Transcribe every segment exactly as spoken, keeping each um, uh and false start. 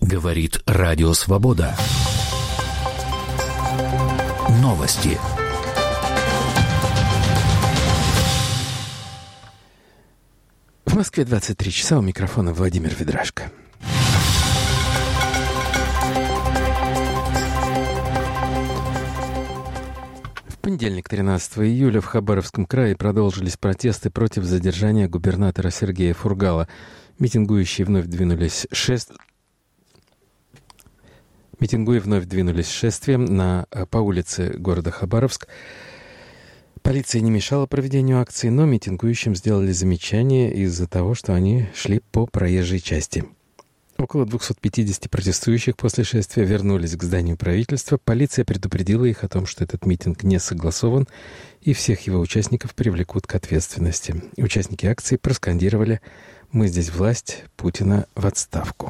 Говорит Радио Свобода. Новости. В Москве двадцать три часа, у микрофона Владимир Ведрашко. В понедельник, тринадцатого июля, в Хабаровском крае продолжились протесты против задержания губернатора Сергея Фургала. Митингующие вновь двинулись шест... Митингуи вновь двинулись шествием на, по улице города Хабаровск. Полиция не мешала проведению акции, но митингующим сделали замечание из-за того, что они шли по проезжей части. Около двести пятьдесят протестующих после шествия вернулись к зданию правительства. Полиция предупредила их о том, что этот митинг не согласован, и всех его участников привлекут к ответственности. Участники акции проскандировали: «Мы здесь власть, Путина в отставку».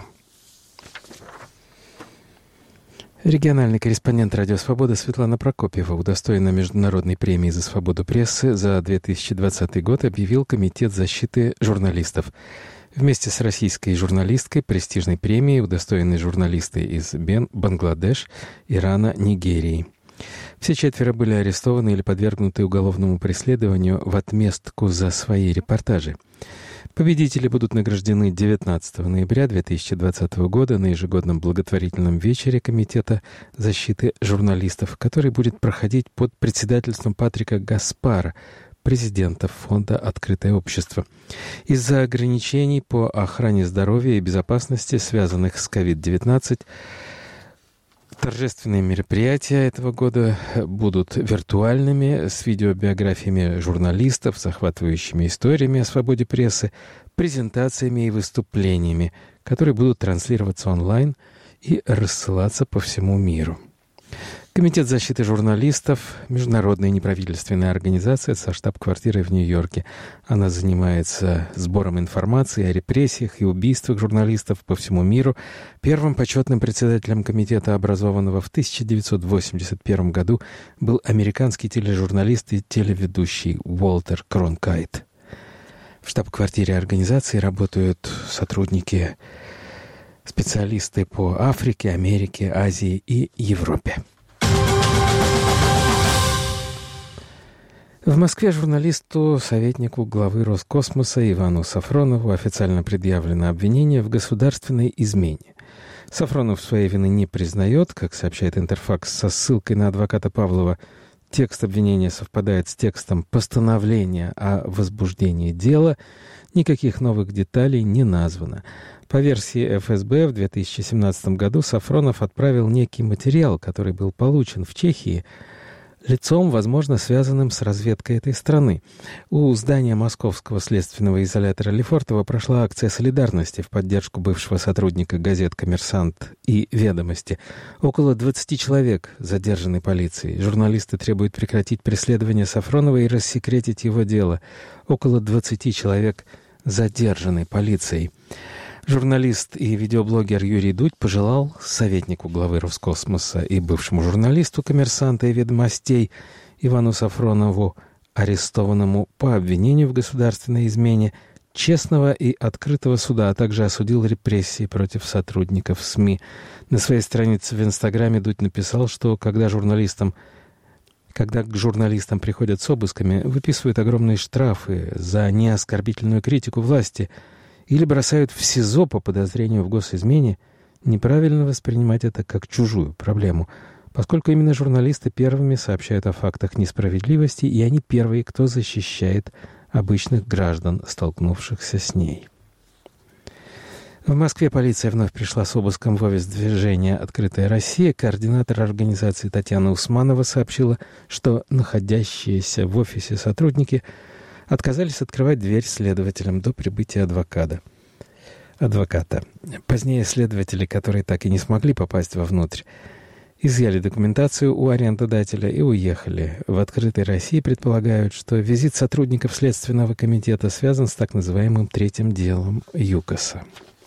Региональный корреспондент «Радио Свобода» Светлана Прокопьева, удостоена Международной премии за свободу прессы за две тысячи двадцатый год, объявил Комитет защиты журналистов. Вместе с российской журналисткой престижной премией удостоены журналисты из Бен, Бангладеш, Ирана, Нигерии. Все четверо были арестованы или подвергнуты уголовному преследованию в отместку за свои репортажи. Победители будут награждены девятнадцатого ноября две тысячи двадцатого года на ежегодном благотворительном вечере Комитета защиты журналистов, который будет проходить под председательством Патрика Гаспара, президента Фонда «Открытое общество». Из-за ограничений по охране здоровья и безопасности, связанных с ковид девятнадцать, торжественные мероприятия этого года будут виртуальными, с видеобиографиями журналистов, захватывающими историями о свободе прессы, презентациями и выступлениями, которые будут транслироваться онлайн и рассылаться по всему миру. Комитет защиты журналистов — международная неправительственная организация со штаб-квартирой в Нью-Йорке. Она занимается сбором информации о репрессиях и убийствах журналистов по всему миру. Первым почетным председателем комитета, образованного в тысяча девятьсот восемьдесят первом году, был американский тележурналист и телеведущий Уолтер Кронкайт. В штаб-квартире организации работают сотрудники, специалисты по Африке, Америке, Азии и Европе. В Москве журналисту, советнику главы Роскосмоса Ивану Сафронову официально предъявлено обвинение в государственной измене. Сафронов своей вины не признает, как сообщает Интерфакс со ссылкой на адвоката Павлова. Текст обвинения совпадает с текстом постановления о возбуждении дела. Никаких новых деталей не названо. По версии эф эс бэ, в две тысячи семнадцатом году Сафронов отправил некий материал, который был получен в Чехии, лицом, возможно, связанным с разведкой этой страны. У здания московского следственного изолятора Лефортово прошла акция солидарности в поддержку бывшего сотрудника газет «Коммерсант» и «Ведомости». Около двадцати человек задержаны полицией. Журналисты требуют прекратить преследование Сафронова и рассекретить его дело. Около двадцати человек задержаны полицией. Журналист и видеоблогер Юрий Дудь пожелал советнику главы Роскосмоса и бывшему журналисту «Коммерсанта» и «Ведомостей» Ивану Сафронову, арестованному по обвинению в государственной измене, честного и открытого суда, а также осудил репрессии против сотрудников СМИ. На своей странице в Инстаграме Дудь написал, что когда журналистам Когда к журналистам приходят с обысками, выписывают огромные штрафы за неоскорбительную критику власти или бросают в СИЗО по подозрению в госизмене, неправильно воспринимать это как чужую проблему, поскольку именно журналисты первыми сообщают о фактах несправедливости, и они первые, кто защищает обычных граждан, столкнувшихся с ней. В Москве полиция вновь пришла с обыском в офис движения «Открытая Россия». Координатор организации Татьяна Усманова сообщила, что находящиеся в офисе сотрудники отказались открывать дверь следователям до прибытия адвоката. адвоката. Позднее следователи, которые так и не смогли попасть вовнутрь, изъяли документацию у арендодателя и уехали. В «Открытой России» предполагают, что визит сотрудников Следственного комитета связан с так называемым третьим делом ЮКОСа.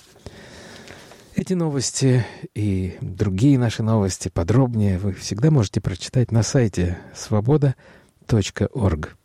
Эти новости и другие наши новости подробнее вы всегда можете прочитать на сайте свобода точка орг.